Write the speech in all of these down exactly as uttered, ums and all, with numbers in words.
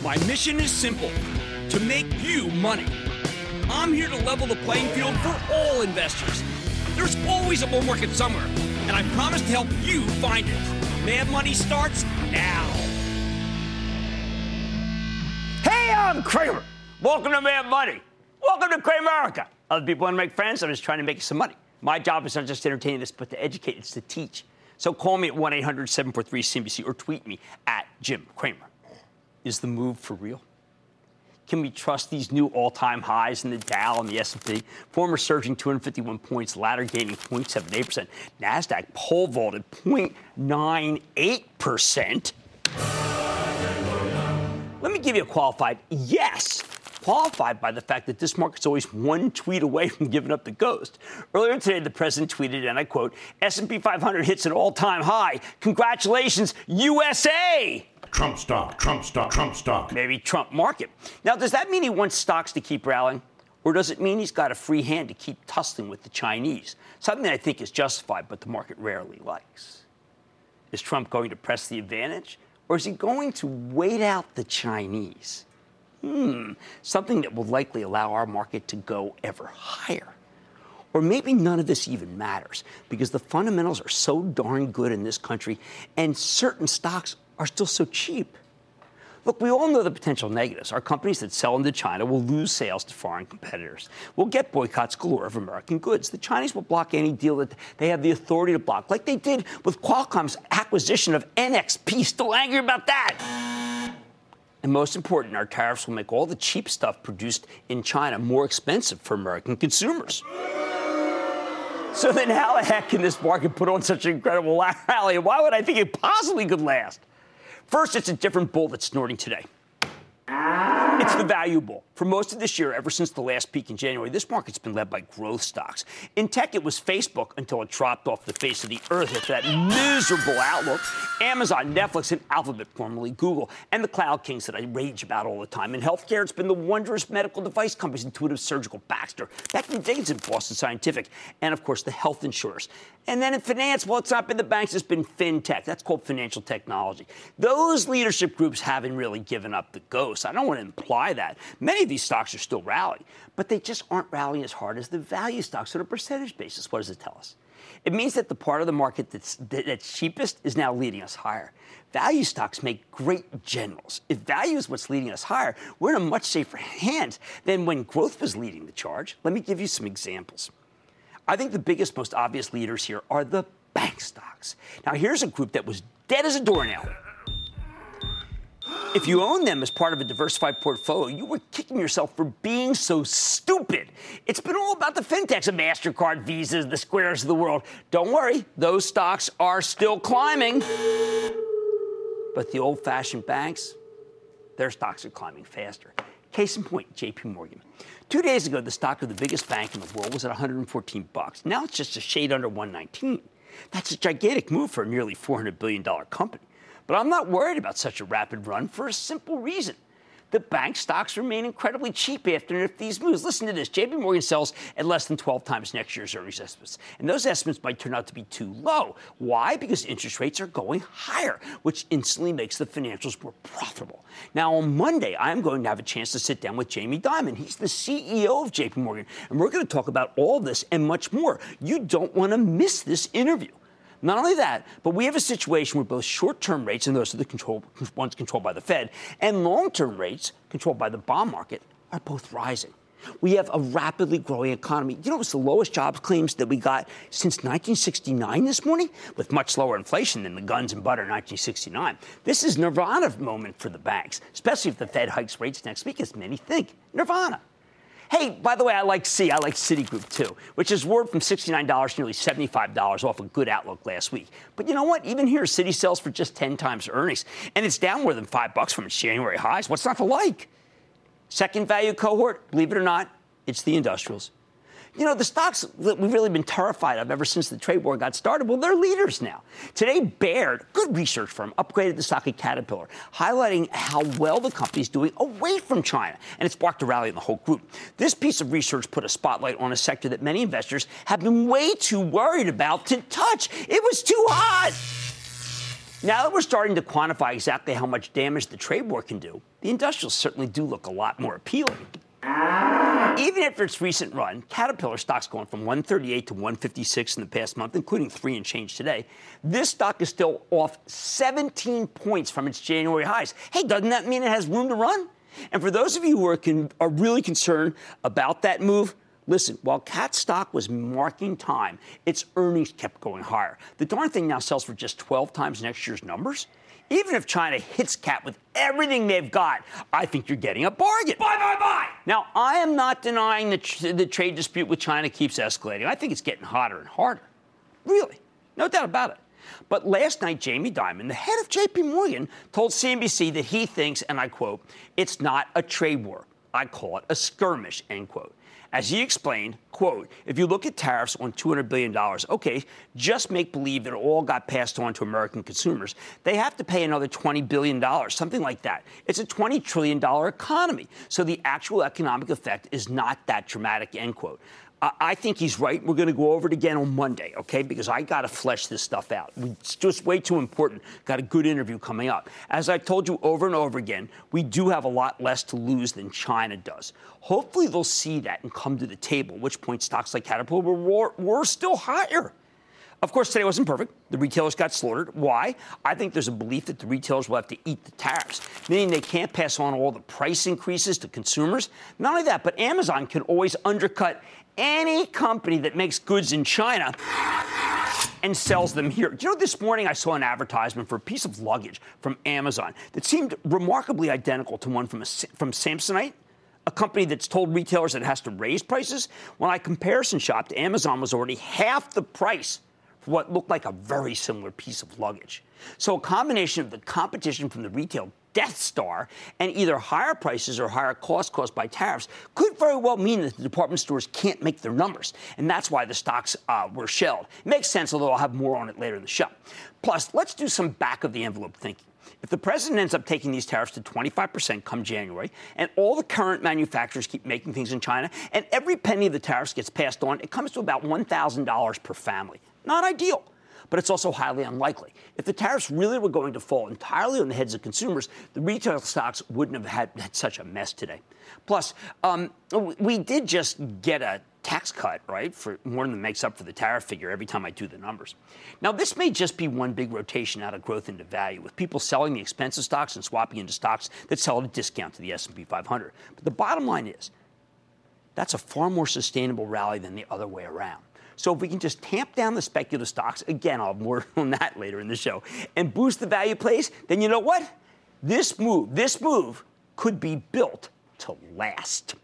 My mission is simple, to make you money. I'm here to level the playing field for all investors. There's always a bull market somewhere, and I promise to help you find it. Mad Money starts now. Hey, I'm Cramer. Welcome to Mad Money. Welcome to Cramerica. Other people want to make friends. I'm just trying to make you some money. My job is not just to entertain this, but to educate. It's to teach. So call me at one eight hundred seven four three C N B C or tweet me at Jim Cramer. Is the move for real? Can we trust these new all-time highs in the Dow and the S and P? Former surging two hundred fifty-one points, latter gaining zero point seven eight percent. NASDAQ pole vaulted zero point nine eight percent. Let me give you a qualified yes. Qualified by the fact that this market's always one tweet away from giving up the ghost. Earlier today, the president tweeted, and I quote, S and P five hundred hits an all-time high. Congratulations, U S A! Trump stock, Trump stock, Trump stock. Maybe Trump market. Now, does that mean he wants stocks to keep rallying? Or does it mean he's got a free hand to keep tussling with the Chinese? Something I think is justified, but the market rarely likes. Is Trump going to press the advantage? Or is he going to wait out the Chinese? Hmm, something that will likely allow our market to go ever higher. Or maybe none of this even matters because the fundamentals are so darn good in this country and certain stocks are still so cheap. Look, we all know the potential negatives. Our companies that sell into China will lose sales to foreign competitors. We'll get boycotts galore of American goods. The Chinese will block any deal that they have the authority to block, like they did with Qualcomm's acquisition of N X P. Still angry about that. And most important, our tariffs will make all the cheap stuff produced in China more expensive for American consumers. So then how the heck can this market put on such an incredible rally? And why would I think it possibly could last? First, it's a different bull that's snorting today. It's the value bull. For most of this year, ever since the last peak in January, this market's been led by growth stocks. In tech, it was Facebook until it dropped off the face of the earth after that miserable outlook. Amazon, Netflix, and Alphabet, formerly Google, and the cloud kings that I rage about all the time. In healthcare, it's been the wondrous medical device companies, Intuitive Surgical, Baxter, Becton Dickinson, Boston Scientific, and, of course, the health insurers. And then in finance, well, it's not been the banks, it's been fintech. That's called financial technology. Those leadership groups haven't really given up the ghost. I don't want to imply that. Many of these stocks are still rallying, but they just aren't rallying as hard as the value stocks on a percentage basis. What does it tell us? It means that the part of the market that's, that's cheapest is now leading us higher. Value stocks make great generals. If value is what's leading us higher, we're in a much safer hands than when growth was leading the charge. Let me give you some examples. I think the biggest, most obvious leaders here are the bank stocks. Now, here's a group that was dead as a doornail. If you own them as part of a diversified portfolio, you were kicking yourself for being so stupid. It's been all about the fintechs, the MasterCard, Visas, the Squares of the world. Don't worry, those stocks are still climbing. But the old-fashioned banks, their stocks are climbing faster. Case in point, J P Morgan. Two days ago, the stock of the biggest bank in the world was at one hundred fourteen bucks. Now it's just a shade under one nineteen. That's a gigantic move for a nearly four hundred billion dollars company. But I'm not worried about such a rapid run for a simple reason. The bank stocks remain incredibly cheap after these moves. Listen to this. J P Morgan sells at less than twelve times next year's earnings estimates. And those estimates might turn out to be too low. Why? Because interest rates are going higher, which instantly makes the financials more profitable. Now, on Monday, I'm going to have a chance to sit down with Jamie Dimon. He's the C E O of J P Morgan. And we're going to talk about all this and much more. You don't want to miss this interview. Not only that, but we have a situation where both short-term rates, and those are the control, ones controlled by the Fed, and long-term rates, controlled by the bond market, are both rising. We have a rapidly growing economy. You know, it's the lowest jobs claims that we got since nineteen sixty-nine this morning, with much lower inflation than the guns and butter nineteen sixty-nine. This is nirvana moment for the banks, especially if the Fed hikes rates next week, as many think. Nirvana. Hey, by the way, I like C. I like Citigroup, too, which is worth from sixty-nine dollars to nearly seventy-five dollars off a good outlook last week. But you know what? Even here, Citi sells for just ten times earnings, and it's down more than five bucks from its January highs. What's not to like? Second value cohort, believe it or not, it's the industrials. You know, the stocks that we've really been terrified of ever since the trade war got started, well, they're leaders now. Today, Baird, good research firm, upgraded the stock of Caterpillar, highlighting how well the company's doing away from China, and it sparked a rally in the whole group. This piece of research put a spotlight on a sector that many investors have been way too worried about to touch. It was too hot. Now that we're starting to quantify exactly how much damage the trade war can do, the industrials certainly do look a lot more appealing. Even after its recent run, Caterpillar stock's going from one thirty-eight to one fifty-six in the past month, including three and change today. This stock is still off seventeen points from its January highs. Hey, doesn't that mean it has room to run? And for those of you who are, con- are really concerned about that move, listen, while Cat stock was marking time, its earnings kept going higher. The darn thing now sells for just twelve times next year's numbers. Even if China hits Cat with everything they've got, I think you're getting a bargain. Buy, buy, buy! Now, I am not denying that tr- the trade dispute with China keeps escalating. I think it's getting hotter and harder. Really. No doubt about it. But last night, Jamie Dimon, the head of J P Morgan, told C N B C that he thinks, and I quote, it's not a trade war. I call it a skirmish, end quote. As he explained, quote, if you look at tariffs on two hundred billion dollars, okay, just make believe that it all got passed on to American consumers. They have to pay another twenty billion dollars, something like that. It's a twenty trillion dollars economy. So the actual economic effect is not that dramatic, end quote. Uh, I think he's right. We're going to go over it again on Monday, okay, because I got to flesh this stuff out. It's just way too important. Got a good interview coming up. As I've told you over and over again, we do have a lot less to lose than China does. Hopefully they'll see that and come to the table, at which point stocks like Caterpillar were, were still higher. Of course, today wasn't perfect. The retailers got slaughtered. Why? I think there's a belief that the retailers will have to eat the tariffs, meaning they can't pass on all the price increases to consumers. Not only that, but Amazon can always undercut any company that makes goods in China and sells them here. Do you know, this morning I saw an advertisement for a piece of luggage from Amazon that seemed remarkably identical to one from, a, from Samsonite, a company that's told retailers that it has to raise prices. When I comparison shopped, Amazon was already half the price for what looked like a very similar piece of luggage. So a combination of the competition from the retail Death Star and either higher prices or higher costs caused by tariffs could very well mean that the department stores can't make their numbers. And that's why the stocks uh, were shelled. It makes sense, although I'll have more on it later in the show. Plus, let's do some back-of-the-envelope thinking. If the president ends up taking these tariffs to twenty-five percent come January, and all the current manufacturers keep making things in China, and every penny of the tariffs gets passed on, it comes to about one thousand dollars per family. Not ideal. But it's also highly unlikely. If the tariffs really were going to fall entirely on the heads of consumers, the retail stocks wouldn't have had, had such a mess today. Plus, um, we did just get a tax cut, right, for more than makes up for the tariff figure every time I do the numbers. Now, this may just be one big rotation out of growth into value, with people selling the expensive stocks and swapping into stocks that sell at a discount to the S and P five hundred. But the bottom line is, that's a far more sustainable rally than the other way around. So if we can just tamp down the speculative stocks, again, I'll have more on that later in the show, and boost the value plays, then you know what? This move, this move could be built to last.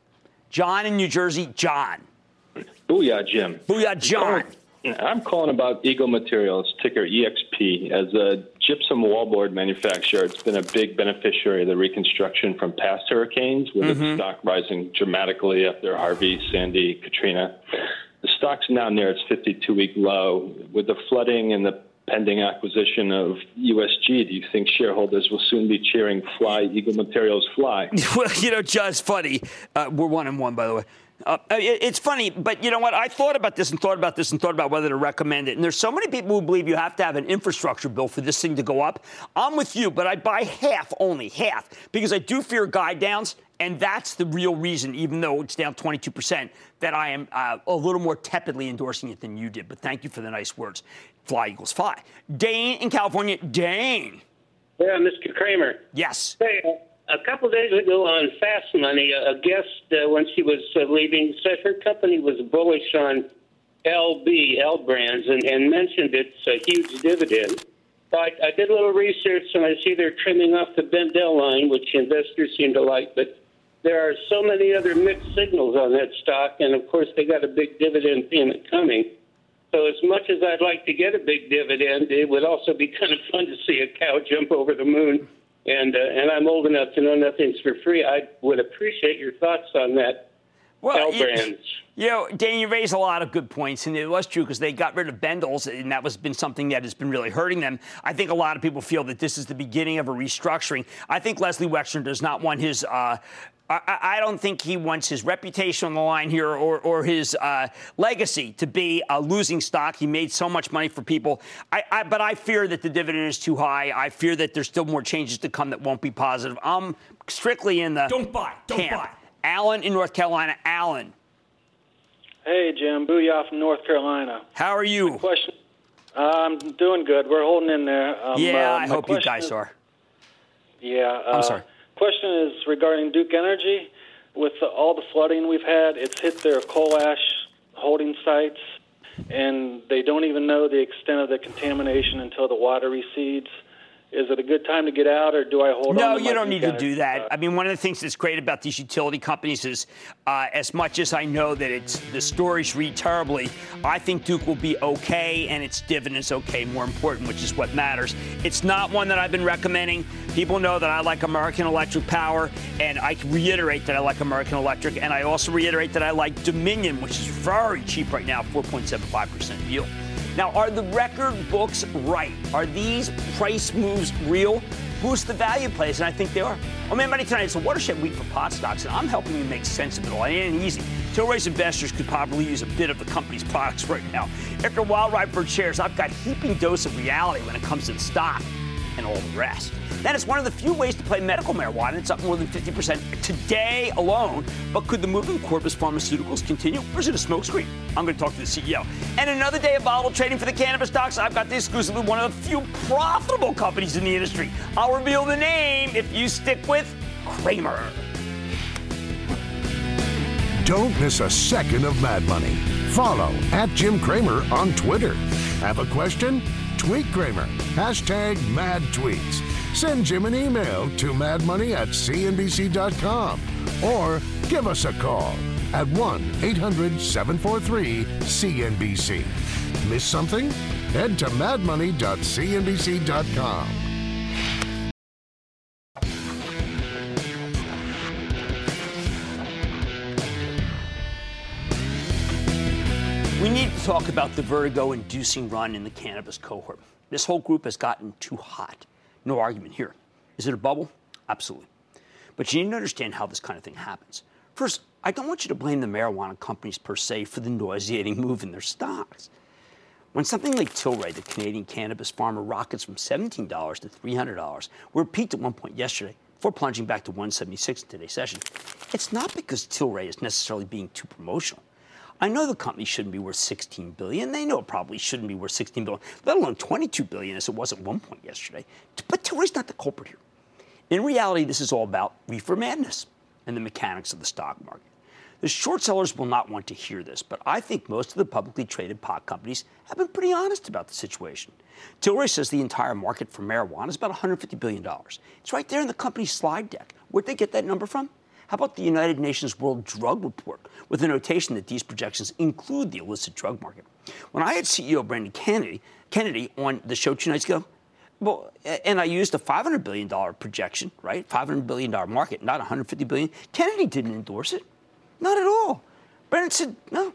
John in New Jersey. John. Booyah, Jim. Booyah, John. I'm calling about Eagle Materials, ticker E X P. As a gypsum wallboard manufacturer, it's been a big beneficiary of the reconstruction from past hurricanes, with mm-hmm. its stock rising dramatically after Harvey, Sandy, Katrina. The stock's now near its fifty-two-week low. With the flooding and the pending acquisition of U S G, do you think shareholders will soon be cheering fly, Eagle Materials fly? Well, you know, John, it's funny. Uh, we're one and one, by the way. Uh, it, it's funny, but you know what? I thought about this and thought about this and thought about whether to recommend it. And there's so many people who believe you have to have an infrastructure bill for this thing to go up. I'm with you, but I'd buy half only, half, because I do fear guide downs. And that's the real reason, even though it's down twenty-two percent, that I am uh, a little more tepidly endorsing it than you did. But thank you for the nice words. Fly equals fly. Dane in California. Dane. Yeah, Mister Kramer. Yes. Hey, a couple of days ago on Fast Money, a guest, uh, when she was uh, leaving, said her company was bullish on L B, L Brands, and, and mentioned its a huge dividend. So I, I did a little research, and I see they're trimming off the Bendel line, which investors seem to like, but there are so many other mixed signals on that stock, and, of course, they got a big dividend payment coming. So as much as I'd like to get a big dividend, it would also be kind of fun to see a cow jump over the moon. And uh, and I'm old enough to know nothing's for free. I would appreciate your thoughts on that. Well, L Brands. You know, Dan, you raise a lot of good points, and it was true because they got rid of Bendel's, and that has been something that has been really hurting them. I think a lot of people feel that this is the beginning of a restructuring. I think Leslie Wexner does not want his uh, I, I don't think he wants his reputation on the line here or, or his uh, legacy to be a losing stock. He made so much money for people. I, I, but I fear that the dividend is too high. I fear that there's still more changes to come that won't be positive. I'm strictly in the Don't buy. Don't camp. buy. Alan in North Carolina. Alan. Hey, Jim. Booyah from North Carolina. How are you? Question. Uh, I'm doing good. We're holding in there. Um, yeah, uh, I hope you guys is, are. Yeah. Uh, I'm sorry. Question is regarding Duke Energy. With the, all the flooding we've had, it's hit their coal ash holding sites, and they don't even know the extent of the contamination until the water recedes. Is it a good time to get out, or do I hold no, on to you my don't Duke need to Energy do that. stock? I mean, one of the things that's great about these utility companies is uh, as much as I know that it's the stories read terribly, I think Duke will be okay and its dividend's okay, more important, which is what matters. It's not one that I've been recommending. People know that I like American Electric Power, and I reiterate that I like American Electric, and I also reiterate that I like Dominion, which is very cheap right now, four point seven five percent yield. Now, are the record books right? Are these price moves real? Boost the value plays, and I think they are. Oh, man, Money tonight, it's a watershed week for pot stocks, and I'm helping you make sense of it all. It ain't easy. Tilray's investors could probably use a bit of the company's products right now. After a wild ride for shares, I've got a heaping dose of reality when it comes to the stock and all the rest. That is one of the few ways to play medical marijuana. It's up more than fifty percent today alone. But could the move in Corbus Pharmaceuticals continue, or is it a smokescreen? I'm going to talk to the C E O. And another day of volatile trading for the cannabis stocks. I've got the exclusively one of the few profitable companies in the industry. I'll reveal the name if you stick with Cramer. Don't miss a second of Mad Money. Follow at Jim Cramer on Twitter. Have a question? Tweet Cramer. Hashtag Mad Tweets. Send Jim an email to madmoney at c n b c dot com or give us a call at one eight hundred seven four three C N B C. Miss something? Head to mad money dot c n b c dot com. We need to talk about the vertigo-inducing run in the cannabis cohort. This whole group has gotten too hot. No argument here. Is it a bubble? Absolutely. But you need to understand how this kind of thing happens. First, I don't want you to blame the marijuana companies per se for the nauseating move in their stocks. When something like Tilray, the Canadian cannabis farmer, rockets from seventeen dollars to three hundred dollars, where it peaked at one point yesterday, before plunging back to one seventy-six in today's session, it's not because Tilray is necessarily being too promotional. I know the company shouldn't be worth sixteen billion dollars. They know it probably shouldn't be worth sixteen billion dollars, let alone twenty-two billion dollars as it was at one point yesterday. But Tilray's not the culprit here. In reality, this is all about reefer madness and the mechanics of the stock market. The short sellers will not want to hear this, but I think most of the publicly traded pot companies have been pretty honest about the situation. Tilray says the entire market for marijuana is about one hundred fifty billion dollars. It's right there in the company's slide deck. Where'd they get that number from? How about the United Nations World Drug Report with a notation that these projections include the illicit drug market? When I had C E O Brendan Kennedy, Kennedy on the show two nights ago, well, and I used a five hundred billion dollars projection, right? five hundred billion dollars market, not one hundred fifty billion dollars. Kennedy didn't endorse it. Not at all. Brendan said, no,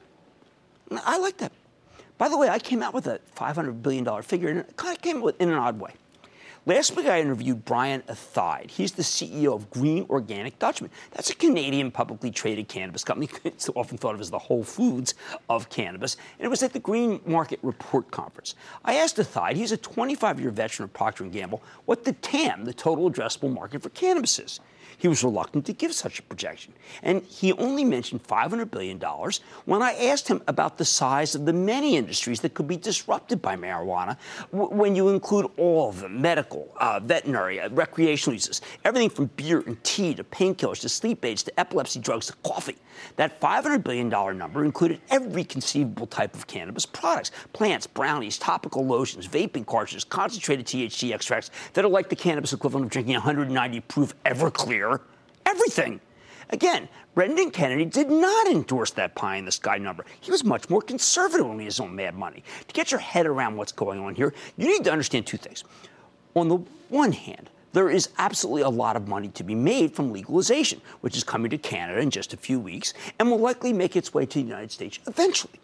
I like that. By the way, I came out with a five hundred billion dollars figure, and it kind of came out in an odd way. Last week, I interviewed Brian Athaide. He's the C E O of Green Organic Dutchman. That's a Canadian publicly traded cannabis company. It's often thought of as the Whole Foods of cannabis. And it was at the Green Market Report Conference. I asked Athaide, he's a twenty-five-year veteran of Procter and Gamble, what the T A M, the total addressable market for cannabis, is. He was reluctant to give such a projection. And he only mentioned five hundred billion dollars when I asked him about the size of the many industries that could be disrupted by marijuana w- when you include all of them, medical, uh, veterinary, uh, recreational uses, everything from beer and tea to painkillers to sleep aids to epilepsy drugs to coffee. That five hundred billion dollars number included every conceivable type of cannabis products, plants, brownies, topical lotions, vaping cartridges, concentrated T H C extracts that are like the cannabis equivalent of drinking one hundred ninety proof Everclear. Everything. Again, Brendan Kennedy did not endorse that pie-in-the-sky number. He was much more conservative on his own Mad Money. To get your head around what's going on here, you need to understand two things. On the one hand, there is absolutely a lot of money to be made from legalization, which is coming to Canada in just a few weeks and will likely make its way to the United States eventually.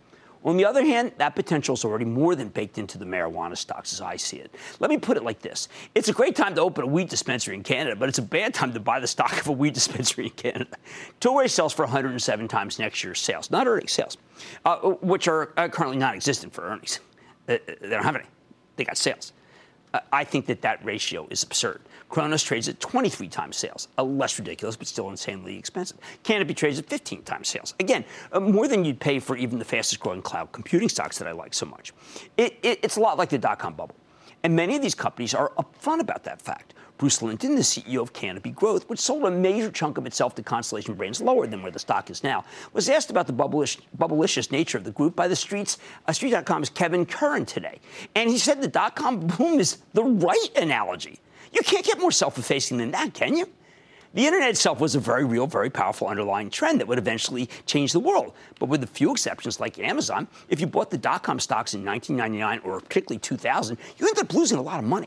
On the other hand, that potential is already more than baked into the marijuana stocks as I see it. Let me put it like this. It's a great time to open a weed dispensary in Canada, but it's a bad time to buy the stock of a weed dispensary in Canada. Tilray sells for one hundred seven times next year's sales, not earnings, sales, uh, which are uh, currently non-existent for earnings. Uh, they don't have any. They got sales. Uh, I think that that ratio is absurd. Cronos trades at twenty-three times sales, uh, less ridiculous, but still insanely expensive. Canopy trades at fifteen times sales. Again, uh, more than you'd pay for even the fastest-growing cloud computing stocks that I like so much. It, it, it's a lot like the dot-com bubble. And many of these companies are upfront about that fact. Bruce Linton, the C E O of Canopy Growth, which sold a major chunk of itself to Constellation Brands lower than where the stock is now, was asked about the bubblish, bubblicious nature of the group by the streets, uh, Street dot com's Kevin Curran today. And he said the dot-com boom is the right analogy. You can't get more self-effacing than that, can you? The internet itself was a very real, very powerful underlying trend that would eventually change the world. But with a few exceptions like Amazon, if you bought the dot-com stocks in nineteen ninety-nine or particularly two thousand, you ended up losing a lot of money.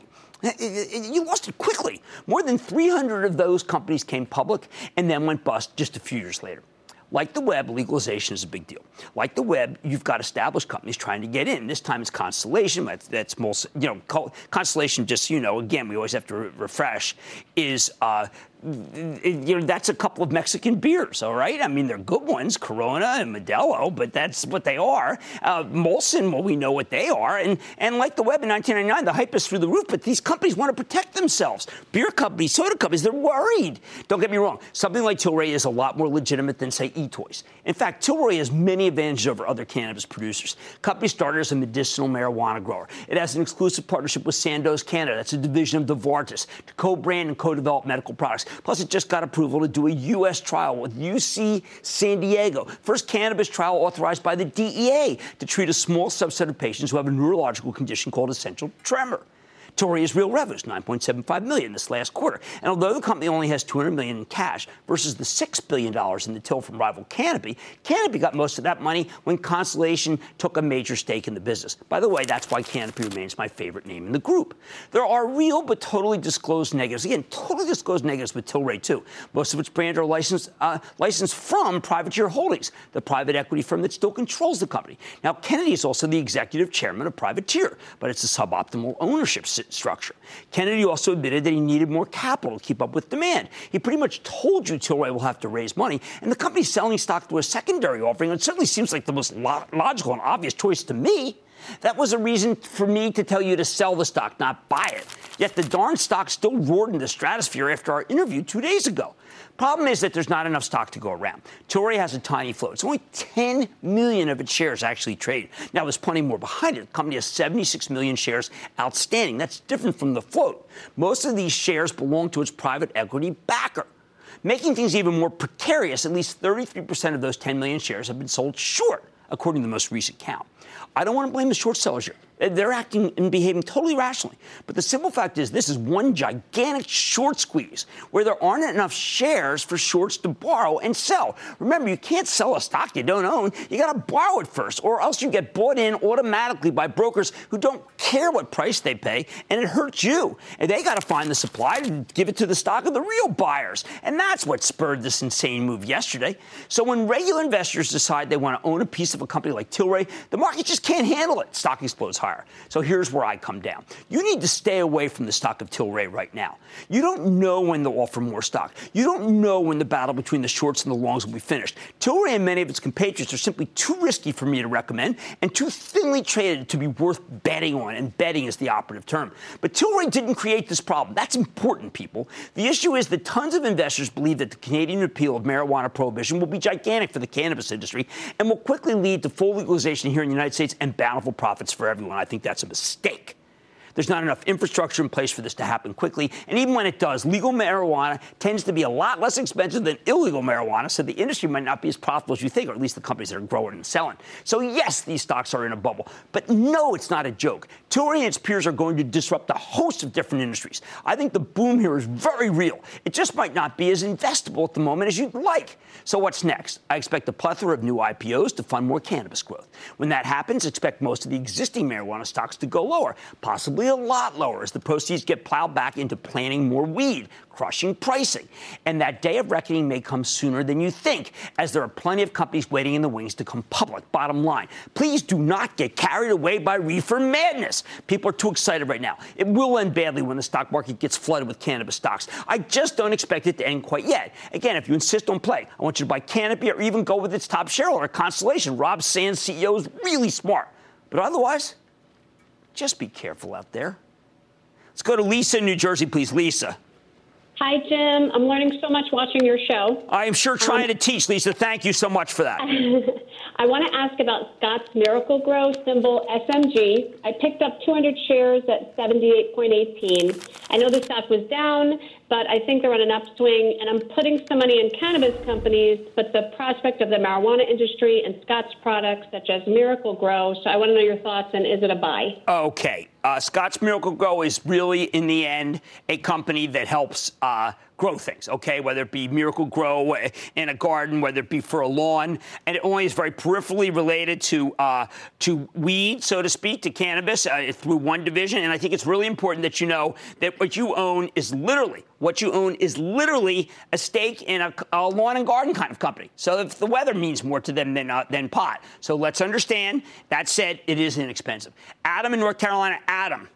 You lost it quickly. More than three hundred of those companies came public and then went bust just a few years later. Like the web, legalization is a big deal. Like the web, you've got established companies trying to get in. This time it's Constellation. That's, that's most, you know, Constellation, just so you know, again, we always have to re- refresh, is, uh, you know, that's a couple of Mexican beers, all right? I mean, they're good ones, Corona and Modelo, but that's what they are. Uh, Molson, well, we know what they are. And, and like the web in nineteen ninety-nine, the hype is through the roof, but these companies want to protect themselves. Beer companies, soda companies, they're worried. Don't get me wrong. Something like Tilray is a lot more legitimate than, say, eToys. In fact, Tilray has many advantages over other cannabis producers. Company started as a medicinal marijuana grower. It has an exclusive partnership with Sandoz Canada. That's a division of Novartis to co-brand and co-develop medical products. Plus, it just got approval to do a U S trial with U C San Diego. First cannabis trial authorized by the D E A to treat a small subset of patients who have a neurological condition called essential tremor. Tilray's real revenues, nine point seven five million dollars this last quarter. And although the company only has two hundred million dollars in cash versus the six billion dollars in the till from rival Canopy, Canopy got most of that money when Constellation took a major stake in the business. By the way, that's why Canopy remains my favorite name in the group. There are real but totally disclosed negatives. Again, totally disclosed negatives with Tilray, too. Most of its brands are licensed, uh, licensed from Privateer Holdings, the private equity firm that still controls the company. Now, Kennedy is also the executive chairman of Privateer, but it's a suboptimal ownership structure. Kennedy also admitted that he needed more capital to keep up with demand. He pretty much told you Tilray will have to raise money, and the company's selling stock through a secondary offering. It certainly seems like the most lo- logical and obvious choice to me. That was a reason for me to tell you to sell the stock, not buy it. Yet the darn stock still roared into the stratosphere after our interview two days ago. Problem is that there's not enough stock to go around. Tilray has a tiny float. It's only ten million of its shares actually trade. Now, there's plenty more behind it. The company has seventy-six million shares outstanding. That's different from the float. Most of these shares belong to its private equity backer. Making things even more precarious, at least thirty-three percent of those ten million shares have been sold short, according to the most recent count. I don't want to blame the short sellers here. They're acting and behaving totally rationally. But the simple fact is this is one gigantic short squeeze where there aren't enough shares for shorts to borrow and sell. Remember, you can't sell a stock you don't own. You got to borrow it first, or else you get bought in automatically by brokers who don't care what price they pay, and it hurts you. And they got to find the supply to give it to the stock of the real buyers. And that's what spurred this insane move yesterday. So when regular investors decide they want to own a piece of a company like Tilray, the market just can't handle it. Stock explodes higher. So here's where I come down. You need to stay away from the stock of Tilray right now. You don't know when they'll offer more stock. You don't know when the battle between the shorts and the longs will be finished. Tilray and many of its compatriots are simply too risky for me to recommend and too thinly traded to be worth betting on, and betting is the operative term. But Tilray didn't create this problem. That's important, people. The issue is that tons of investors believe that the Canadian repeal of marijuana prohibition will be gigantic for the cannabis industry and will quickly lead to full legalization here in the United States and bountiful profits for everyone. I think that's a mistake. There's not enough infrastructure in place for this to happen quickly. And even when it does, legal marijuana tends to be a lot less expensive than illegal marijuana, so the industry might not be as profitable as you think, or at least the companies that are growing and selling. So yes, these stocks are in a bubble. But no, it's not a joke. Tilray and its peers are going to disrupt a host of different industries. I think the boom here is very real. It just might not be as investable at the moment as you'd like. So what's next? I expect a plethora of new I P Os to fund more cannabis growth. When that happens, expect most of the existing marijuana stocks to go lower, possibly likely a lot lower as the proceeds get plowed back into planting more weed, crushing pricing. And that day of reckoning may come sooner than you think, as there are plenty of companies waiting in the wings to come public. Bottom line, please do not get carried away by reefer madness. People are too excited right now. It will end badly when the stock market gets flooded with cannabis stocks. I just don't expect it to end quite yet. Again, if you insist on play, I want you to buy Canopy or even go with its top shareholder, Constellation. Rob Sands, C E O, is really smart. But otherwise, just be careful out there. Let's go to Lisa in New Jersey, please. Lisa. Hi, Jim. I'm learning so much watching your show. I am sure trying um, to teach, Lisa. Thank you so much for that. I want to ask about Scott's Miracle Grow, symbol S M G. I picked up two hundred shares at seventy-eight point one eight. I know the stock was down, but I think they're on an upswing, and I'm putting some money in cannabis companies, but the prospect of the marijuana industry and Scott's products, such as Miracle Grow. So I want to know your thoughts, and is it a buy? Okay. Uh, Scott's Miracle Grow is really, in the end, a company that helps uh, grow things, okay, whether it be Miracle Grow in a garden, whether it be for a lawn, and it only is very peripherally related to uh, to weed, so to speak, to cannabis uh, through one division. And I think it's really important that you know that what you own is literally, what you own is literally a stake in a, a lawn and garden kind of company. So if the weather means more to them than, uh, than pot. So let's understand. That said, it is inexpensive. Adam in North Carolina. Adam.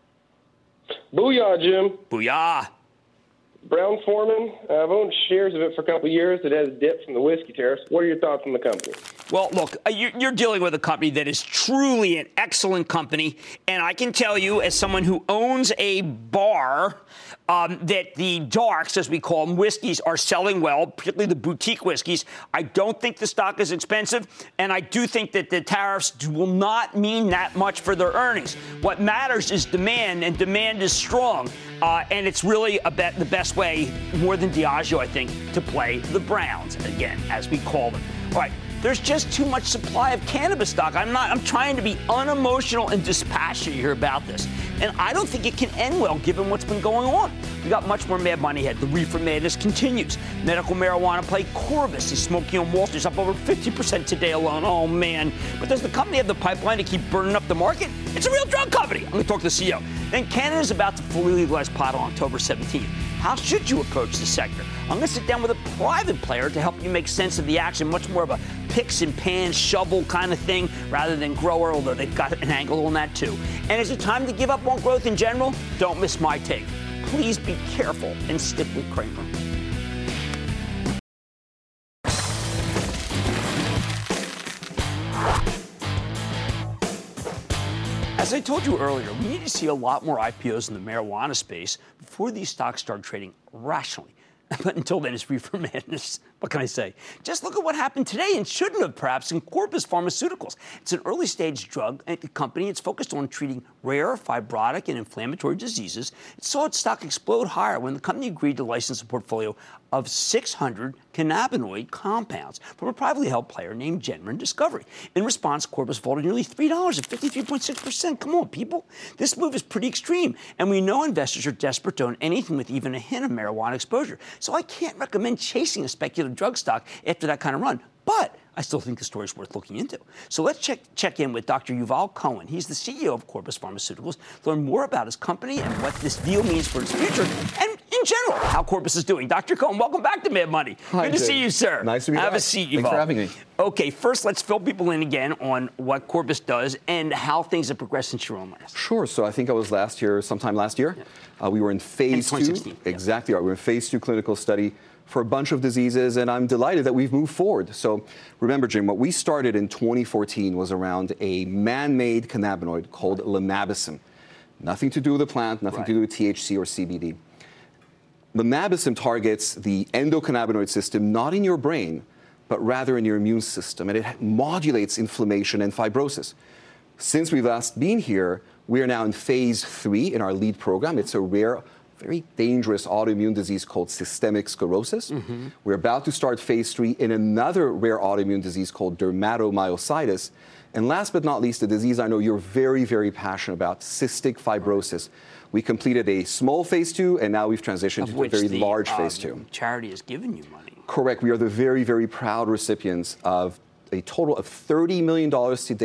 Booyah, Jim. Booyah. Brown-Forman, uh, I've owned shares of it for a couple of years. It has dipped from the whiskey tariffs. What are your thoughts on the company? Well, look, you're, you're dealing with a company that is truly an excellent company. And I can tell you, as someone who owns a bar, um, that the darks, as we call them, whiskeys, are selling well, particularly the boutique whiskeys. I don't think the stock is expensive. And I do think that the tariffs will not mean that much for their earnings. What matters is demand, and demand is strong. Uh, and it's really a bet, the best way, more than Diageo, I think, to play the Browns, again, as we call them. All right, there's just too much supply of cannabis stock. I'm not, I'm trying to be unemotional and dispassionate here about this. And I don't think it can end well, given what's been going on. We got much more mad money ahead. The reefer madness continues. Medical marijuana play Corvus is smoking on Wall Street. It's up over fifty percent today alone. Oh, man. But does the company have the pipeline to keep burning up the market? It's a real drug company. I'm going to talk to the C E O. Then Canada is about to fully legalize pot on October seventeenth. How should you approach the sector? I'm going to sit down with a private player to help you make sense of the action, much more of a picks and pans, shovel kind of thing, rather than grower, although they've got an angle on that too. And is it time to give up on growth in general? Don't miss my take. Please be careful and stick with Cramer. As I told you earlier, we need to see a lot more I P Os in the marijuana space before these stocks start trading rationally. But until then, it's reefer madness. What can I say? Just look at what happened today and shouldn't have, perhaps, in Corvus Pharmaceuticals. It's an early-stage drug company. It's focused on treating rare fibrotic and inflammatory diseases. It saw its stock explode higher when the company agreed to license a portfolio of six hundred cannabinoid compounds from a privately held player named Genrin Discovery. In response, Corvus vaulted nearly three dollars at fifty-three point six percent. Come on, people. This move is pretty extreme, and we know investors are desperate to own anything with even a hint of marijuana exposure. So I can't recommend chasing a speculative drug stock after that kind of run. But I still think the story is worth looking into. So let's check check in with Doctor Yuval Cohen. He's the C E O of Corvus Pharmaceuticals. Learn more about his company and what this deal means for its future, and in general, how Corvus is doing. Doctor Cohen, welcome back to Mad Money. Hi, Good to Jim. see you, sir. Nice to be Have back. a seat, Yuval. Thanks for having me. Okay, first let's fill people in again on what Corvus does and how things have progressed since your own last. Sure. So I think I was last year, sometime last year. Yeah. Uh, we were in phase in two. Exactly right. We were in phase two clinical study for a bunch of diseases, and I'm delighted that we've moved forward. So remember, Jim, what we started in twenty fourteen was around a man-made cannabinoid called lamabicin. Nothing to do with the plant, nothing right. to do with T H C or C B D. Lamabicin targets the endocannabinoid system, not in your brain, but rather in your immune system, and it modulates inflammation and fibrosis. Since we've last been here, we are now in phase three in our lead program. It's a rare, very dangerous autoimmune disease called systemic sclerosis. Mm-hmm. We're about to start phase three in another rare autoimmune disease called dermatomyositis. And last but not least, a disease I know you're very, very passionate about, cystic fibrosis. We completed a small phase two, and now we've transitioned to a very the, large uh, phase two. Charity has given you money. Correct. We are the very, very proud recipients of a total of thirty million dollars to date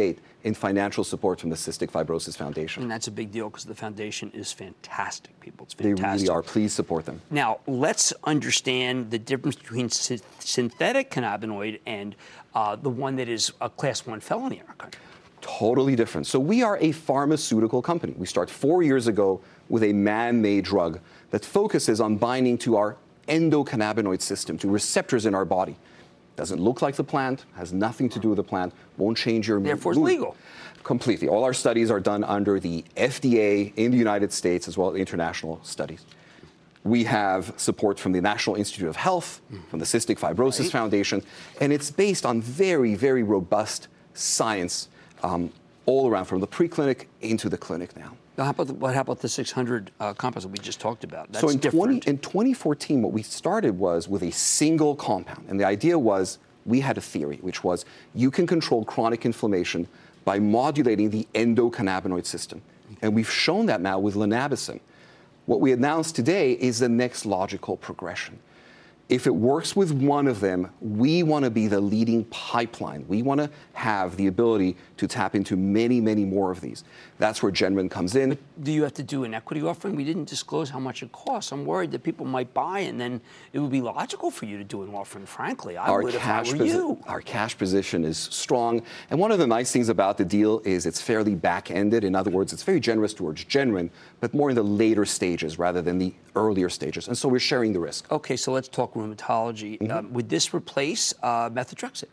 and financial support from the Cystic Fibrosis Foundation. And that's a big deal because the foundation is fantastic, people. It's They fantastic. really are. Please support them. Now, let's understand the difference between sy- synthetic cannabinoid and uh, the one that is a class one felony in our country. Totally different. So we are a pharmaceutical company. We start four years ago with a man-made drug that focuses on binding to our endocannabinoid system, to receptors in our body. Doesn't look like the plant, has nothing to do with the plant, won't change your mood. Therefore, it's legal. Completely. All our studies are done under the F D A in the United States as well as international studies. We have support from the National Institute of Health, from the Cystic Fibrosis right. Foundation, and it's based on very, very robust science um, all around, from the preclinic into the clinic now. Now, how about the, what how about the six hundred uh, compounds that we just talked about? That's so in, different. twenty, in twenty fourteen, what we started was with a single compound. And the idea was we had a theory, which was you can control chronic inflammation by modulating the endocannabinoid system. And we've shown that now with linabacin. What we announced today is the next logical progression. If it works with one of them, we want to be the leading pipeline. We want to have the ability to tap into many, many more of these. That's where Genrin comes in. But do you have to do an equity offering? We didn't disclose how much it costs. I'm worried that people might buy, and then it would be logical for you to do an offering, frankly. I our would cash if I were posi- you. Our cash position is strong. And one of the nice things about the deal is it's fairly back-ended. In other words, it's very generous towards Genrin, but more in the later stages rather than the earlier stages. And so we're sharing the risk. Okay, so let's talk rheumatology. Mm-hmm. Um, would this replace uh, methotrexate?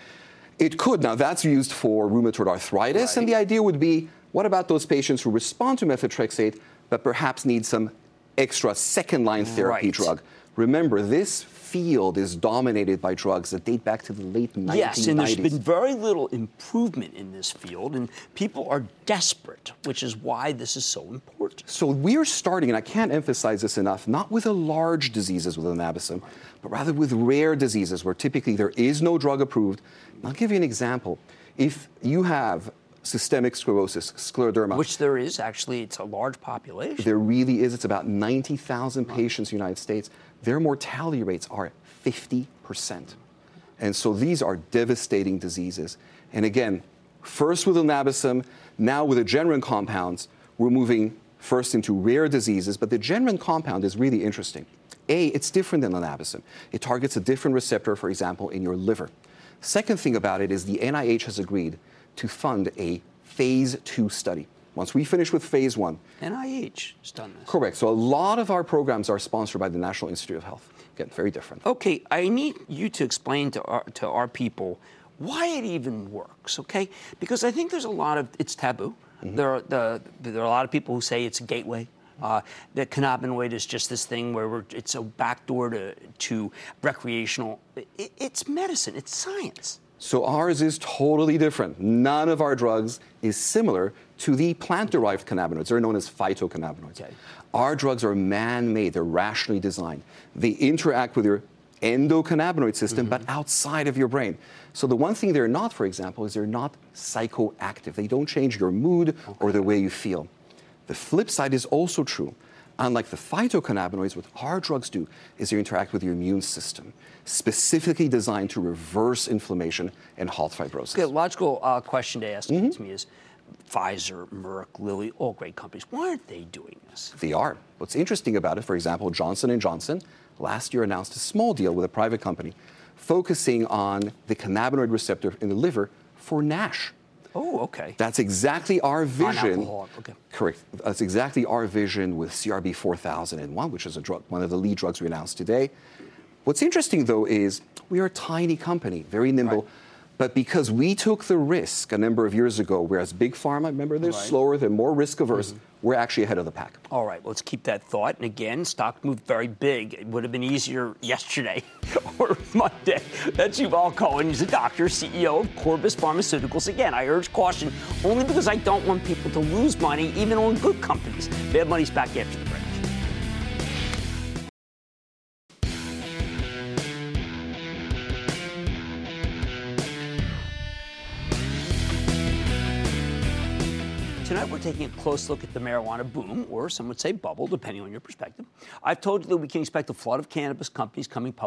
It could. Now, that's used for rheumatoid arthritis, right. And the idea would be, what about those patients who respond to methotrexate but perhaps need some extra second-line therapy right. drug? Remember, this field is dominated by drugs that date back to the late nineteen nineties. Yes, and there's been very little improvement in this field, and people are desperate, which is why this is so important. So we're starting, and I can't emphasize this enough, not with the large diseases with linabacin, but rather with rare diseases where typically there is no drug approved. And I'll give you an example. If you have systemic sclerosis, scleroderma. Which there is, actually. It's a large population. There really is. It's about ninety thousand patients in the United States. Their mortality rates are fifty percent. And so these are devastating diseases. And again, first with linabacin, now with the Genrin compounds, we're moving first into rare diseases. But the Genrin compound is really interesting. A, it's different than linabacin. It targets a different receptor, for example, in your liver. Second thing about it is the N I H has agreed to fund a phase two study. Once we finish with phase one. N I H has done this. Correct. So a lot of our programs are sponsored by the National Institute of Health. Again, very different. Okay, I need you to explain to our, to our people why it even works, okay? Because I think there's a lot of, it's taboo. Mm-hmm. There, are, the, there are a lot of people who say it's a gateway. Uh, the cannabinoid is just this thing where we're, it's a backdoor to, to recreational. It, it's medicine. It's science. So ours is totally different. None of our drugs is similar to the plant-derived cannabinoids. They're known as phytocannabinoids. Okay. Our drugs are man-made. They're rationally designed. They interact with your endocannabinoid system, mm-hmm. but outside of your brain. So the one thing they're not, for example, is they're not psychoactive. They don't change your mood okay. or the way you feel. The flip side is also true. Unlike the phytocannabinoids, what our drugs do is they interact with your immune system, specifically designed to reverse inflammation and halt fibrosis. Okay, logical uh, question to ask mm-hmm. to me is, Pfizer, Merck, Lilly, all great companies, why aren't they doing this? They are. What's interesting about it, for example, Johnson and Johnson last year announced a small deal with a private company focusing on the cannabinoid receptor in the liver for NASH. Oh, okay. That's exactly our vision. Okay. Correct. That's exactly our vision with C R B four thousand one, which is a drug, one of the lead drugs we announced today. What's interesting, though, is we are a tiny company, very nimble. Right. But because we took the risk a number of years ago, whereas Big Pharma, remember, they're right. slower, they're more risk-averse, mm-hmm. we're actually ahead of the pack. All right, let's keep that thought. And again, stock moved very big. It would have been easier yesterday or Monday. That's Yuval Cohen. He's a doctor, C E O of Corbus Pharmaceuticals. Again, I urge caution only because I don't want people to lose money, even on good companies. Bad money's back after the break. Tonight, we're taking a close look at the marijuana boom, or some would say bubble, depending on your perspective. I've told you that we can expect a flood of cannabis companies coming public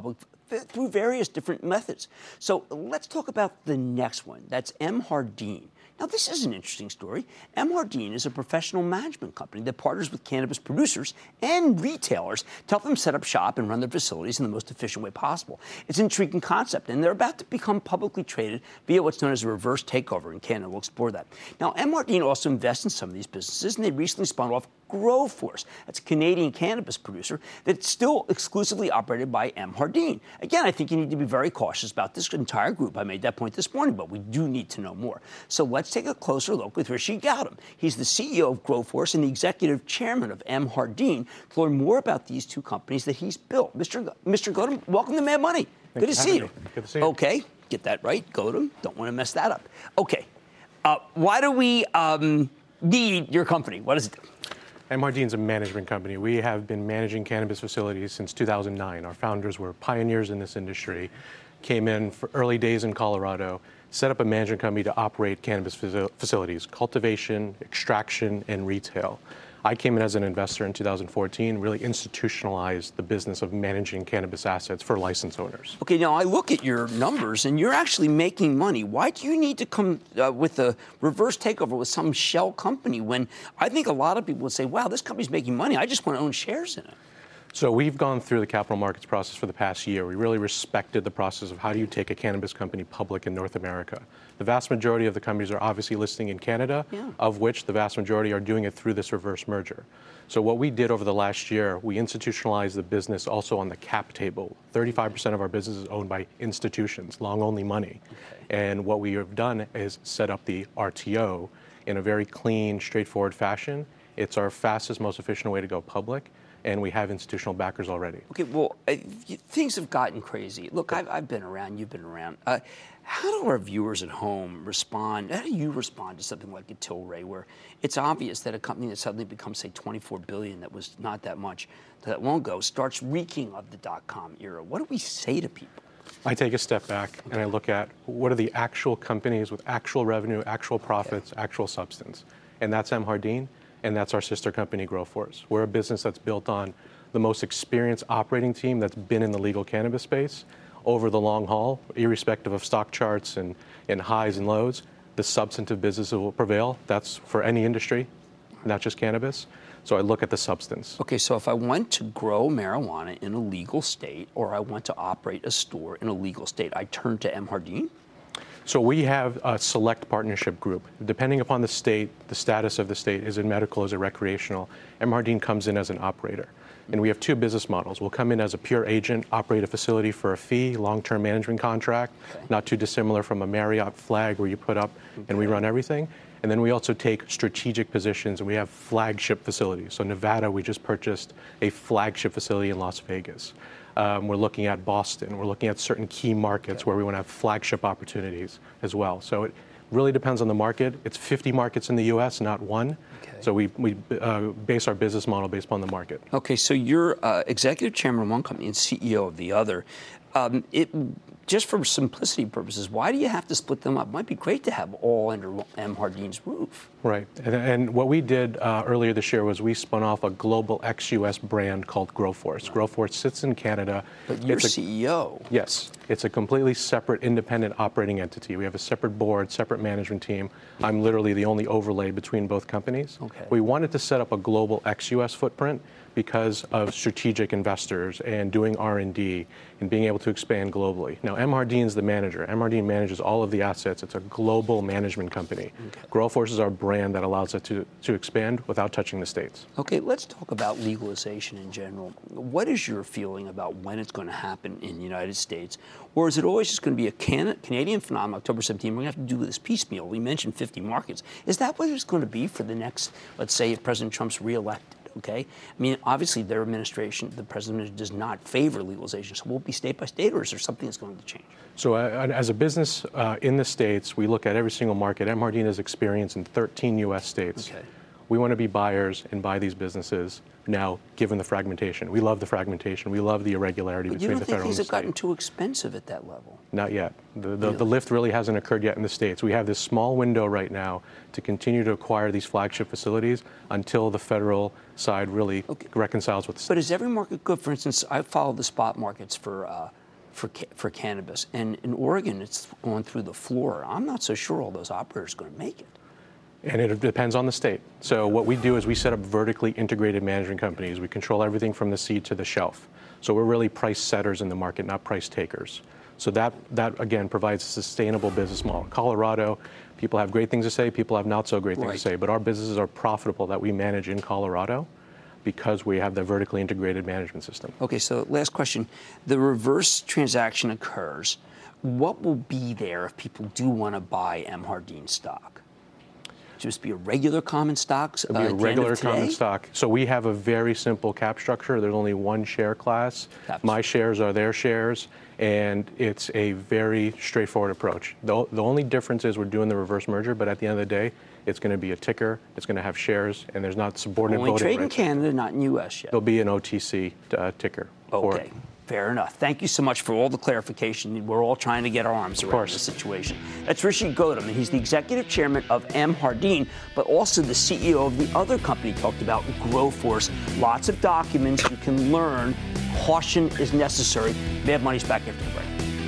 through various different methods. So let's talk about the next one. That's M. Hardeen. Now, this is an interesting story. M. Hardeen is a professional management company that partners with cannabis producers and retailers to help them set up shop and run their facilities in the most efficient way possible. It's an intriguing concept, and they're about to become publicly traded via what's known as a reverse takeover in Canada. We'll explore that. Now, M. Hardeen also invests in some of these businesses, and they recently spun off Growforce. That's a Canadian cannabis producer that's still exclusively operated by M. Hardeen. Again, I think you need to be very cautious about this entire group. I made that point this morning, but we do need to know more. So let's take a closer look with Rishi Gautam. He's the C E O of Growforce and the executive chairman of M. Hardeen to learn more about these two companies that he's built. Mister G- Mister Gautam, welcome to Mad Money. Good to see you. Good to see you. Okay, get that right, Gautam. Don't want to mess that up. Okay, uh, why do we um, need your company? What does it do? M. Hardeen's a management company. We have been managing cannabis facilities since two thousand nine. Our founders were pioneers in this industry, came in for early days in Colorado, set up a management company to operate cannabis facilities, cultivation, extraction, and retail. I came in as an investor in two thousand fourteen, really institutionalized the business of managing cannabis assets for license owners. Okay, now I look at your numbers and you're actually making money. Why do you need to come uh, with a reverse takeover with some shell company when I think a lot of people would say, wow, this company's making money. I just want to own shares in it. So we've gone through the capital markets process for the past year. We really respected the process of how do you take a cannabis company public in North America. The vast majority of the companies are obviously listing in Canada, yeah. of which the vast majority are doing it through this reverse merger. So what we did over the last year, we institutionalized the business also on the cap table. thirty-five percent of our business is owned by institutions, long-only money. Okay. And what we have done is set up the R T O in a very clean, straightforward fashion. It's our fastest, most efficient way to go public. And we have institutional backers already. Okay, well, uh, things have gotten crazy. Look, I've, I've been around, you've been around. Uh, how do our viewers at home respond? How do you respond to something like a Tilray, where it's obvious that a company that suddenly becomes, say, twenty-four billion dollars, that was not that much that long ago, starts reeking of the dot-com era? What do we say to people? I take a step back okay. and I look at what are the actual companies with actual revenue, actual profits, okay. actual substance. And that's M. Hardeen. And that's our sister company, Growforce. We're a business that's built on the most experienced operating team that's been in the legal cannabis space over the long haul, irrespective of stock charts and, and highs and lows. The substantive business will prevail. That's for any industry, not just cannabis. So I look at the substance. Okay, so if I want to grow marijuana in a legal state or I want to operate a store in a legal state, I turn to M. Hardeen? So we have a select partnership group. Depending upon the state, the status of the state, is it medical, is it recreational? M. Hardeen comes in as an operator. And we have two business models. We'll come in as a pure agent, operate a facility for a fee, long-term management contract, okay. not too dissimilar from a Marriott flag where you put up okay. and we run everything. And then we also take strategic positions, and we have flagship facilities. So Nevada, we just purchased a flagship facility in Las Vegas. Um, we're looking at Boston. We're looking at certain key markets okay. where we want to have flagship opportunities as well. So it really depends on the market. It's fifty markets in the U S, not one. Okay. So we, we uh, base our business model based upon the market. Okay, so you're uh, executive chairman of one company and C E O of the other. Um, it, just for simplicity purposes, why do you have to split them up? It might be great to have all under M. Hardeen's roof. Right. And, and what we did uh, earlier this year was we spun off a global ex-U S brand called Growforce. Right. Growforce sits in Canada. But you're it's a, C E O. Yes. It's a completely separate, independent operating entity. We have a separate board, separate management team. I'm literally the only overlay between both companies. Okay. We wanted to set up a global ex-U S footprint because of strategic investors and doing R and D and being able to expand globally. Now, M. Hardeen's the manager. M. Hardeen manages all of the assets. It's a global management company. Okay. Growforce is our brand that allows us to, to expand without touching the states. Okay, let's talk about legalization in general. What is your feeling about when it's going to happen in the United States? Or is it always just going to be a Can- Canadian phenomenon, October seventeenth? We're going to have to do this piecemeal. We mentioned fifty markets. Is that what it's going to be for the next, let's say, if President Trump's reelected? Okay, I mean, obviously their administration, the president does not favor legalization. So will it be state by state, or is there something that's going to change? So uh, as a business uh, in the states, we look at every single market. M. Hardeen has experience in thirteen U S states. Okay. We want to be buyers and buy these businesses now, given the fragmentation. We love the fragmentation. We love the irregularity but between the federal and the state. You don't think things have gotten too expensive at that level? Not yet. The, the, really? the lift really hasn't occurred yet in the states. We have this small window right now to continue to acquire these flagship facilities until the federal side really okay. reconciles with the states. But is every market good? For instance, I follow the spot markets for uh, for for cannabis. And in Oregon, it's going through the floor. I'm not so sure all those operators are going to make it. And it depends on the state. So what we do is we set up vertically integrated management companies. We control everything from the seed to the shelf. So we're really price setters in the market, not price takers. So that, that again, provides a sustainable business model. Colorado, people have great things to say, people have not so great things Right. to say, but our businesses are profitable that we manage in Colorado because we have the vertically integrated management system. Okay, so last question. The reverse transaction occurs. What will be there if people do want to buy M. Hardeen stock? Just be a regular common stock? It'll be uh, a regular common today? stock. So we have a very simple cap structure. There's only one share class. Caps. My shares are their shares, and it's a very straightforward approach. The, the only difference is we're doing the reverse merger, but at the end of the day, it's going to be a ticker, it's going to have shares, and there's not subordinate Only voting trade in rights. Canada, not in U S yet. There'll be an O T C uh, ticker. for it. Okay, fair enough. Thank you so much for all the clarification. We're all trying to get our arms around course. the situation. That's Rishi Gautam, and he's the executive chairman of M. Hardeen, but also the C E O of the other company talked about, GrowForce. Lots of documents you can learn. Caution is necessary. Mad Money's back after the break.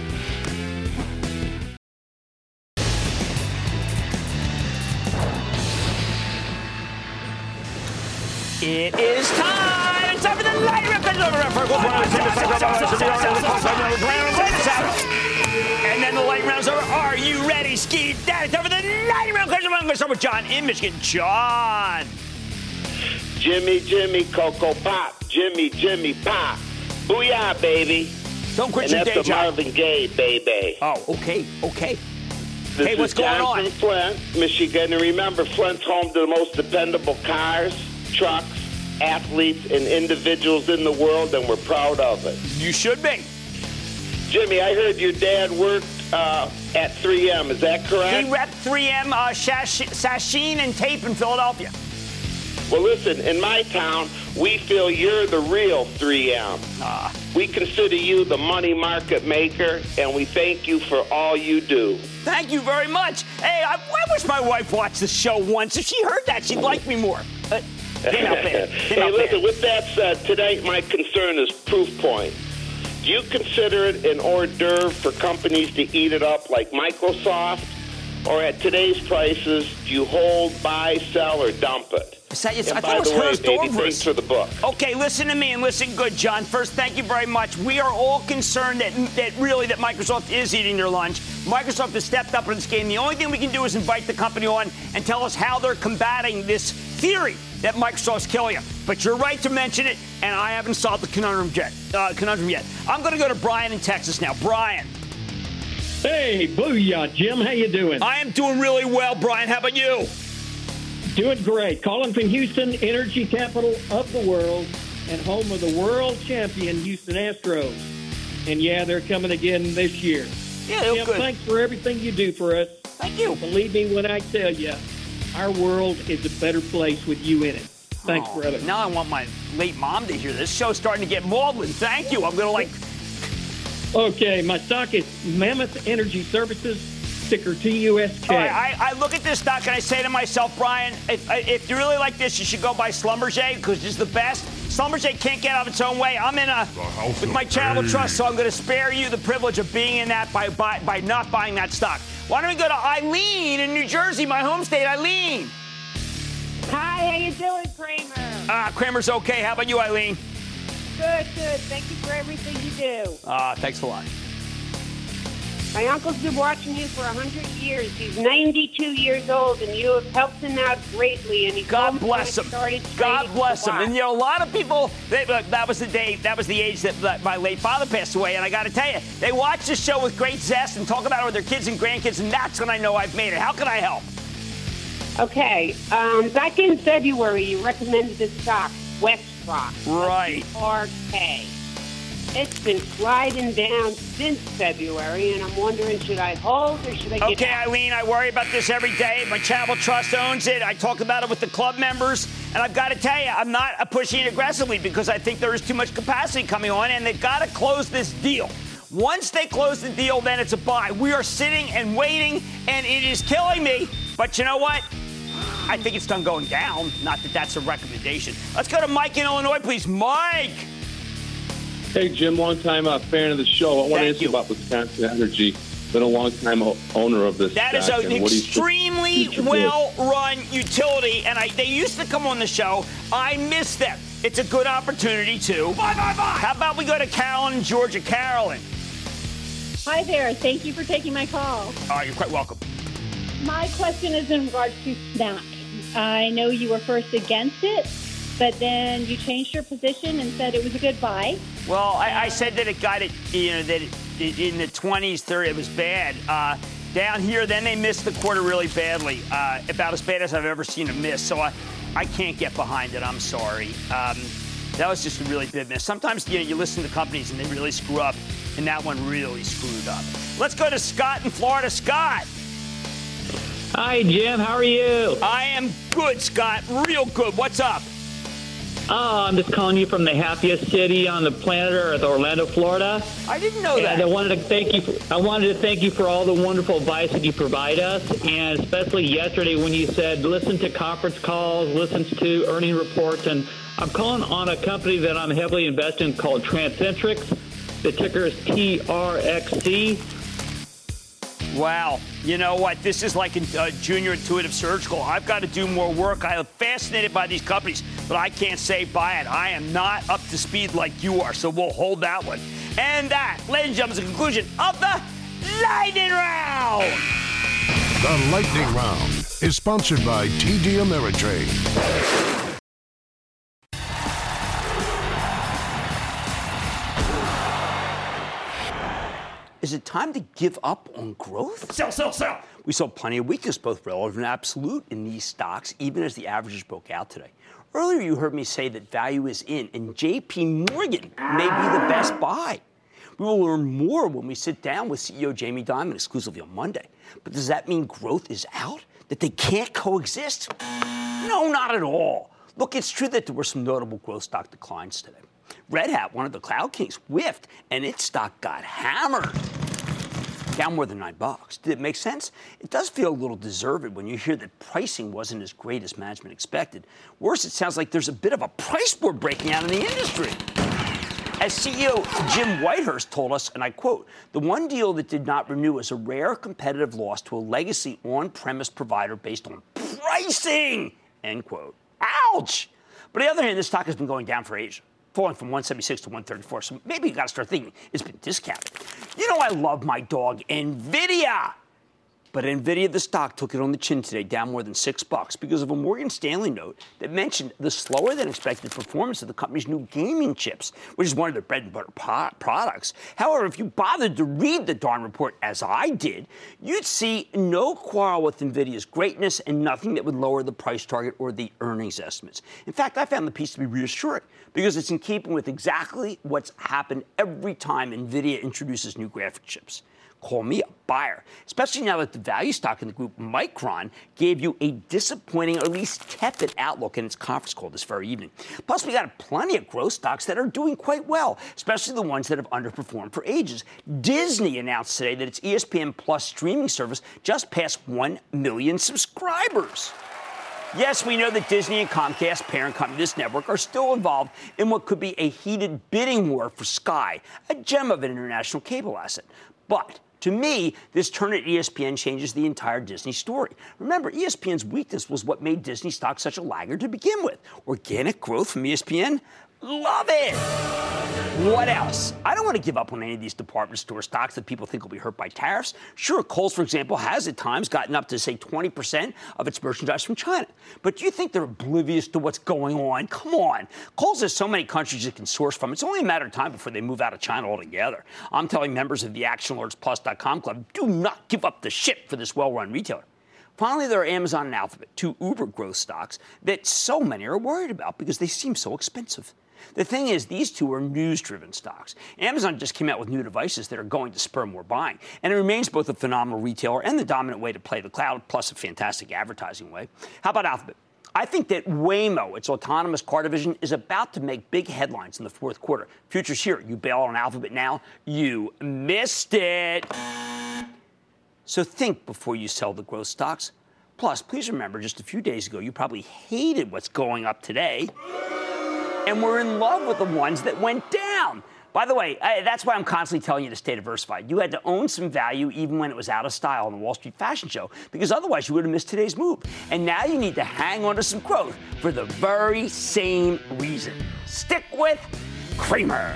It is time. It's time for the light round. And then the light round's over. Are you ready, Ski Dad? It's time for the light round. I'm going to start with John in Michigan. John. Jimmy, Jimmy, Coco Pop. Jimmy, Jimmy, Pop. Booyah, baby. Don't quit and your that's day the job. Marvin Gaye, baby. Oh, okay, okay. This Hey, what's is going John on? from Flint, Michigan. And remember, Flint's home to the most dependable cars, trucks, athletes, and individuals in the world, and we're proud of it. You should be. Jimmy, I heard your dad worked uh, at three M. Is that correct? He repped three M uh, Sash- Sasheen and Tape in Philadelphia. Well, listen, in my town, we feel you're the real three M. Ah. We consider you the money market maker, and we thank you for all you do. Thank you very much. Hey, I, I wish my wife watched the show once. If she heard that, she'd like me more. Uh, came out bad. Came hey, out listen, bad. with that said, tonight my concern is proof point. Do you consider it an hors d'oeuvre for companies to eat it up like Microsoft? Or at today's prices, do you hold, buy, sell, or dump it? Is that, yes, and I by thought it was the way, Hers baby, Dorvers. thanks for the book. Okay, listen to me and listen good, John. First, thank you very much. We are all concerned that that really that Microsoft is eating their lunch. Microsoft has stepped up in this game. The only thing we can do is invite the company on and tell us how they're combating this theory that Microsoft's killing you. But you're right to mention it, and I haven't solved the conundrum yet. Uh, conundrum yet. I'm going to go to Brian in Texas now. Brian. Hey, booyah, Jim. How you doing? I am doing really well, Brian. How about you? Doing great. Calling from Houston, energy capital of the world and home of the world champion Houston Astros. And, yeah, they're coming again this year. Yeah, they're Jim, good. thanks for everything you do for us. Thank you. Believe me when I tell you, our world is a better place with you in it. Thanks, Oh, brother. Now I want my late mom to hear this. Show's starting to get maudlin. Thank you. I'm going to, like... Okay, my stock is Mammoth Energy Services, ticker T U S K. All right, I, I look at this stock and I say to myself, Brian, if, if you really like this, you should go buy Schlumberger because it's the best. Schlumberger can't get out of its own way. I'm in a with my charitable trust, so I'm going to spare you the privilege of being in that by, by by not buying that stock. Why don't we go to Eileen in New Jersey, my home state? Eileen. Hi, how you doing, Kramer? Ah, Kramer's okay. How about you, Eileen? Good, good. Thank you for everything you do. Ah, thanks a lot. My uncle's been watching you for one hundred years. He's ninety-two years old, and you have helped him out greatly. And he God bless him. God bless him. And you know, a lot of people. They, look, that was the day. That was the age that, that my late father passed away. And I got to tell you, they watch this show with great zest and talk about it with their kids and grandkids. And that's when I know I've made it. How can I help? Okay. Um, back in February, you recommended this stock, WestRock. Right. R K. It's been sliding down since February, and I'm wondering, should I hold or should I get Okay, out? Eileen, I worry about this every day. My charitable trust owns it. I talk about it with the club members. And I've got to tell you, I'm not pushing it aggressively because I think there is too much capacity coming on, and they've got to close this deal. Once they close the deal, then it's a buy. We are sitting and waiting, and it is killing me. But you know what? I think it's done going down. Not that that's a recommendation. Let's go to Mike in Illinois, please. Mike. Hey, Jim, long-time uh, fan of the show. I want Thank to ask you about Wisconsin Energy. Been a long-time owner of this. That is stock, an and what do you extremely think- well-run utility, and I, they used to come on the show. I miss them. It's a good opportunity, too. Bye, bye, bye. How about we go to Carolyn in Georgia? Carolyn. Hi there. Thank you for taking my call. Oh, you're quite welcome. My question is in regards to Snap. I know you were first against it, but then you changed your position and said it was a good buy. Well, I, I said that it got it, you know, that it, it, in the twenties, thirty, it was bad. Uh, down here, then they missed the quarter really badly, uh, about as bad as I've ever seen them miss. So I, I can't get behind it. I'm sorry. Um, that was just a really big miss. Sometimes, you know, you listen to companies and they really screw up, and that one really screwed up. Let's go to Scott in Florida. Scott. Hi, Jim. How are you? I am good, Scott. Real good. What's up? Oh, I'm just calling you from the happiest city on the planet Earth, Orlando, Florida. I didn't know and that. I wanted to thank you. For, I wanted to thank you for all the wonderful advice that you provide us, and especially yesterday when you said listen to conference calls, listen to earning reports, and I'm calling on a company that I'm heavily invested in called Transcentrix. The ticker is T R X C. Wow. You know what? This is like a uh, junior intuitive surgical. I've got to do more work. I am fascinated by these companies, but I can't say buy it. I am not up to speed like you are, so we'll hold that one. And that, ladies and gentlemen, is the conclusion of the Lightning Round. The Lightning Round is sponsored by T D Ameritrade. Is it time to give up on growth? Sell, sell, sell. We saw plenty of weakness, both relative and absolute, in these stocks, even as the averages broke out today. Earlier, you heard me say that value is in, and J P Morgan may be the best buy. We will learn more when we sit down with C E O Jamie Dimon exclusively on Monday. But does that mean growth is out? That they can't coexist? No, not at all. Look, it's true that there were some notable growth stock declines today. Red Hat, one of the cloud kings, whiffed, and its stock got hammered. Down more than nine bucks. Did it make sense? It does feel a little deserved when you hear that pricing wasn't as great as management expected. Worse, it sounds like there's a bit of a price war breaking out in the industry. As C E O Jim Whitehurst told us, and I quote, the one deal that did not renew is a rare competitive loss to a legacy on-premise provider based on pricing, end quote. Ouch! But on the other hand, this stock has been going down for ages, falling from one seventy-six to one thirty-four. So maybe you got to start thinking it's been discounted. You know I love my dog, NVIDIA. But NVIDIA, the stock, took it on the chin today, down more than six bucks because of a Morgan Stanley note that mentioned the slower than expected performance of the company's new gaming chips, which is one of their bread and butter po- products. However, if you bothered to read the darn report, as I did, you'd see no quarrel with NVIDIA's greatness and nothing that would lower the price target or the earnings estimates. In fact, I found the piece to be reassuring because it's in keeping with exactly what's happened every time NVIDIA introduces new graphic chips. Call me a buyer, especially now that the value stock in the group, Micron, gave you a disappointing, or at least tepid outlook in its conference call this very evening. Plus, we got plenty of growth stocks that are doing quite well, especially the ones that have underperformed for ages. Disney announced today that its E S P N Plus streaming service just passed one million subscribers. Yes, we know that Disney and Comcast, parent company of this network, are still involved in what could be a heated bidding war for Sky, a gem of an international cable asset. But to me, this turn at E S P N changes the entire Disney story. Remember, E S P N's weakness was what made Disney stock such a laggard to begin with. Organic growth from E S P N? Love it! What else? I don't want to give up on any of these department store stocks that people think will be hurt by tariffs. Sure, Kohl's, for example, has at times gotten up to, say, twenty percent of its merchandise from China. But do you think they're oblivious to what's going on? Come on. Kohl's has so many countries it can source from. It's only a matter of time before they move out of China altogether. I'm telling members of the Action Alerts Plus dot com club, do not give up the ship for this well-run retailer. Finally, there are Amazon and Alphabet, two uber growth stocks that so many are worried about because they seem so expensive. The thing is, these two are news-driven stocks. Amazon just came out with new devices that are going to spur more buying, and it remains both a phenomenal retailer and the dominant way to play the cloud, plus a fantastic advertising way. How about Alphabet? I think that Waymo, its autonomous car division, is about to make big headlines in the fourth quarter. Future's here. You bail on Alphabet now, you missed it. So think before you sell the growth stocks. Plus, please remember, just a few days ago, you probably hated what's going up today, and we're in love with the ones that went down. By the way, I, that's why I'm constantly telling you to stay diversified. You had to own some value even when it was out of style on the Wall Street Fashion Show, because otherwise you would have missed today's move. And now you need to hang on to some growth for the very same reason. Stick with Cramer.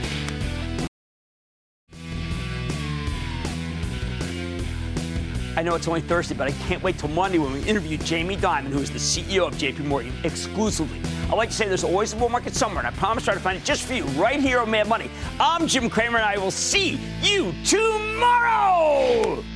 I know it's only Thursday, but I can't wait till Monday when we interview Jamie Dimon, who is the C E O of J P Morgan, exclusively. I like to say there's always a bull market somewhere, and I promise to try to find it just for you right here on Mad Money. I'm Jim Cramer, and I will see you tomorrow!